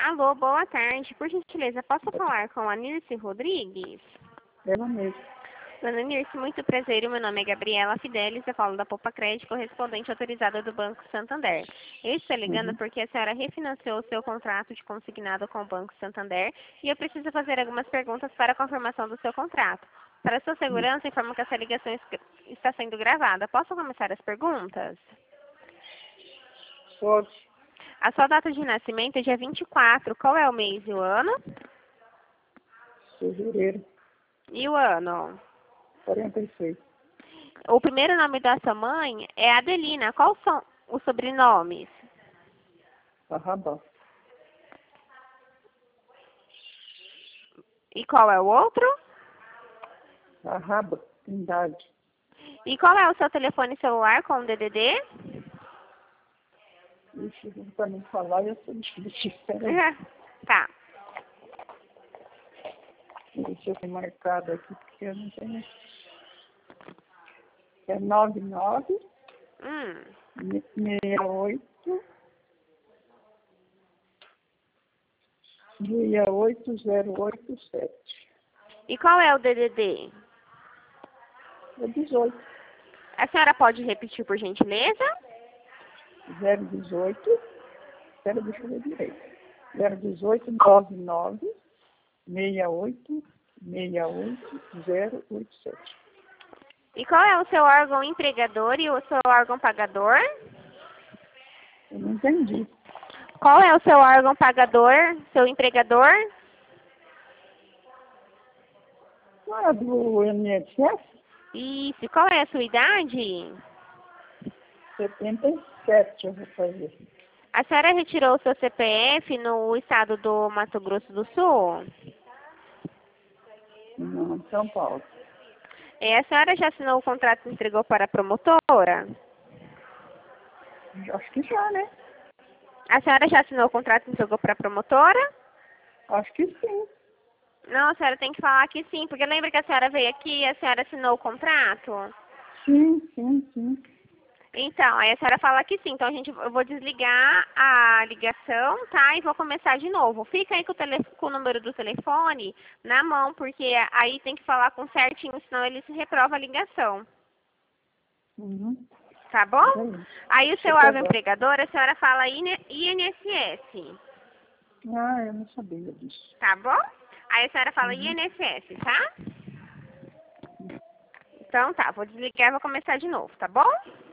Alô, boa tarde. Por gentileza, posso falar com a Nirce Rodrigues? Ela mesma. Dona Nirce, muito prazer. O meu nome é Gabriela Fidelis, eu falo da Poupa Crédito, correspondente autorizada do Banco Santander. Eu estou ligando porque a senhora refinanciou o seu contrato de consignado com o Banco Santander e eu preciso fazer algumas perguntas para a confirmação do seu contrato. Para sua segurança, informo que essa ligação está sendo gravada. Posso começar as perguntas? Pode. A sua data de nascimento é dia 24. Qual é o mês e o ano? Fevereiro. E o ano? 46. O primeiro nome da sua mãe é Adelina. Quais são os sobrenomes? Arrabal. E qual é o outro? Arraba. Trindade. E qual é o seu telefone celular com o DDD? Ixi, pra não falar, eu sou difícil. Espera aí. Tá. Deixa eu ter marcado aqui, porque eu não tenho. É 99 68 68087. E qual é o DDD? É 18. A senhora pode repetir, por gentileza? 018. Espera, deixa eu ver direito. 018 99 68 087. E qual é o seu órgão empregador e o seu órgão pagador? Eu não entendi. Qual é o seu órgão pagador, seu empregador? Não é do INSS? Isso. E qual é a sua idade? 77 eu vou fazer. A senhora retirou o seu CPF no estado do Mato Grosso do Sul? Não, São Paulo. A senhora já assinou o contrato e entregou para a promotora? Acho que já, né? A senhora já assinou o contrato e entregou para a promotora? Acho que sim. Não, a senhora tem que falar que sim, porque lembra que a senhora veio aqui e a senhora assinou o contrato? Sim, sim, sim. Então, aí a senhora fala que sim. Então, eu vou desligar a ligação, tá? E vou começar de novo. Fica aí com o número do telefone na mão, porque aí tem que falar com certinho, senão ele se reprova a ligação. Uhum. Tá bom? Sim. Aí o seu Tá órgão bom. empregador, a senhora fala INSS. Ah, eu não sabia disso. Tá bom? Aí a senhora fala Uhum. INSS, tá? Então tá, vou desligar e vou começar de novo, tá bom?